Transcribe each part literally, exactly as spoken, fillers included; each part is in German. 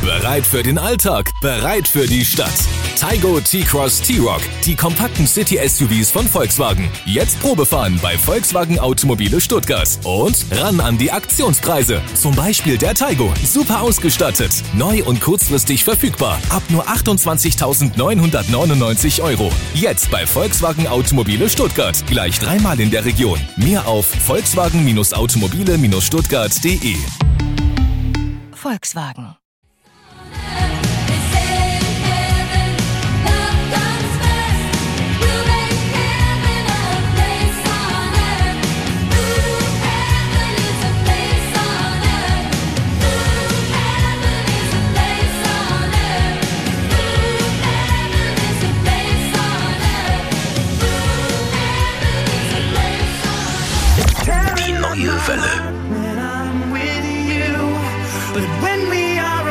Bereit für den Alltag, bereit für die Stadt. Taigo T-Cross T-Roc, die kompakten City-S U Vs von Volkswagen. Jetzt Probefahren bei Volkswagen Automobile Stuttgart. Und ran an die Aktionspreise. Zum Beispiel der Taigo, super ausgestattet, neu und kurzfristig verfügbar. Ab nur achtundzwanzigtausendneunhundertneunundneunzig Euro. Jetzt bei Volkswagen Automobile Stuttgart. Gleich dreimal in der Region. Mehr auf volkswagen-automobile-stuttgart punkt de. Volkswagen. Die neue Welle. But when we are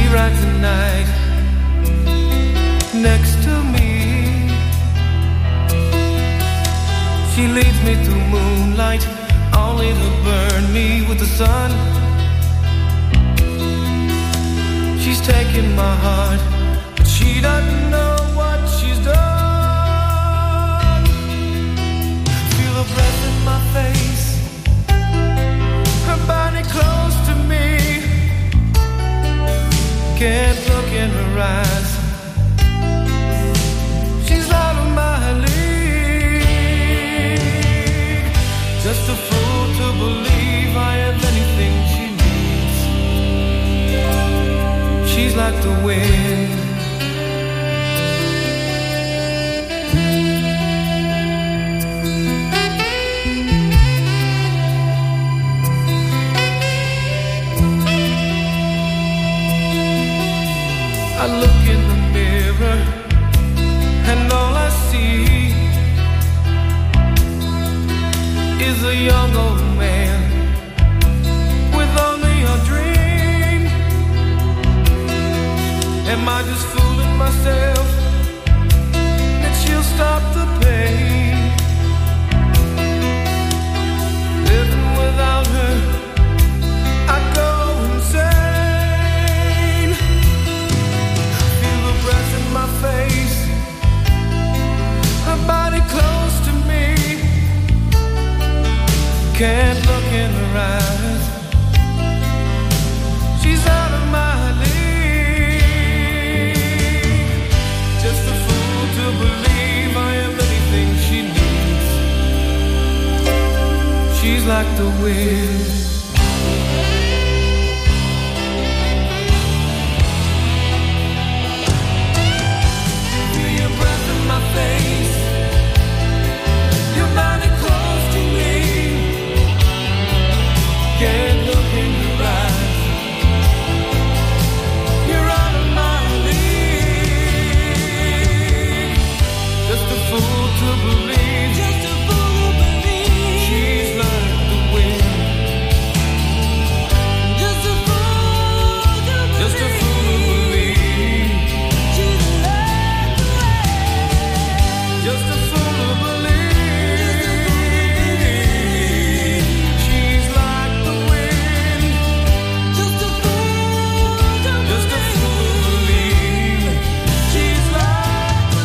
rides the night next to me. She leads me through moonlight, only to burn me with the sun. She's taking my heart, but she doesn't know what she's done. Feel her breath in my face, her body close to me. Can't look in her eyes, she's out of my league. Just a fool to believe I have anything she needs. She's like the wind, I look in the mirror and all I see is a young old man with only a dream. Am I just fooling myself that she'll stop the pain? Living without her, I go insane. Feel the breath in my face, her body close to me. Can't look in her eyes, she's out of my league. Just a fool to believe I am anything she needs. She's like the wind. Feel your breath in my face, your body close to me. Can't look in your eyes, you're out of my league. Just a fool to believe, just a fool to believe. She's like the wind. Just a fool to believe, just a fool to believe. She's like the wind. Just a fool to believe. She's like the wind. Just a fool to just a fool to believe. She's like the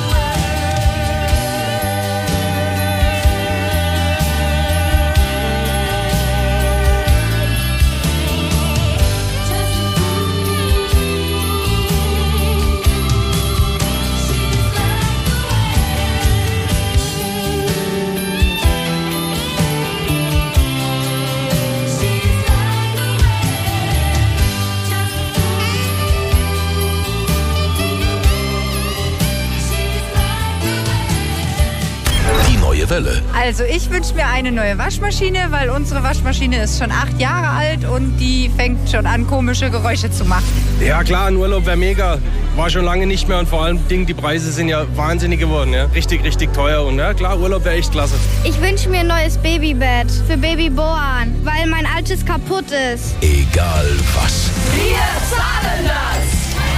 Die neue Welle. Also ich wünsche mir eine neue Waschmaschine, weil unsere Waschmaschine ist schon acht Jahre alt und die fängt schon an, komische Geräusche zu machen. Ja klar, ein Urlaub wäre mega. War schon lange nicht mehr und vor allem Dingen, die Preise sind ja wahnsinnig geworden. Ja? Richtig, richtig teuer und ja klar, Urlaub wäre echt klasse. Ich wünsche mir ein neues Babybett für Baby Boan, weil mein altes kaputt ist. Egal was. Wir zahlen das!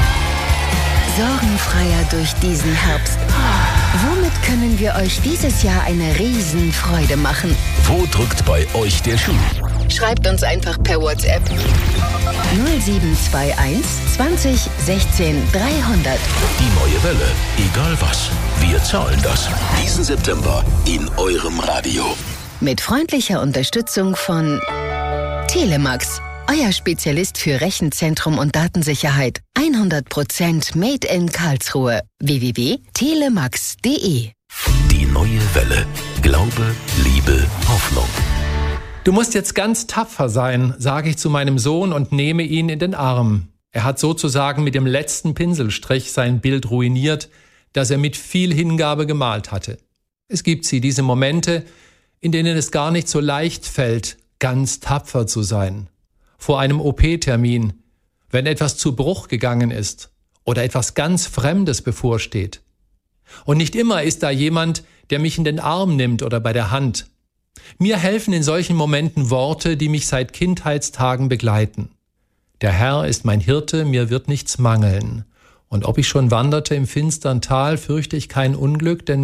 Sorgenfreier durch diesen Herbst. Womit können wir euch dieses Jahr eine Riesenfreude machen? Wo drückt bei euch der Schuh? Schreibt uns einfach per WhatsApp null sieben zwei eins zwanzig sechzehn dreihundert. Die neue Welle. Egal was. Wir zahlen das. Diesen September in eurem Radio. Mit freundlicher Unterstützung von Telemax. Euer Spezialist für Rechenzentrum und Datensicherheit. hundert Prozent made in Karlsruhe. w w w punkt telemax punkt de. Die neue Welle. Glaube, Liebe, Hoffnung. Du musst jetzt ganz tapfer sein, sage ich zu meinem Sohn und nehme ihn in den Arm. Er hat sozusagen mit dem letzten Pinselstrich sein Bild ruiniert, das er mit viel Hingabe gemalt hatte. Es gibt sie, diese Momente, in denen es gar nicht so leicht fällt, ganz tapfer zu sein. Vor einem O P-Termin, wenn etwas zu Bruch gegangen ist oder etwas ganz Fremdes bevorsteht. Und nicht immer ist da jemand, der mich in den Arm nimmt oder bei der Hand. Mir helfen in solchen Momenten Worte, die mich seit Kindheitstagen begleiten. Der Herr ist mein Hirte, mir wird nichts mangeln. Und ob ich schon wanderte im finstern Tal, fürchte ich kein Unglück, denn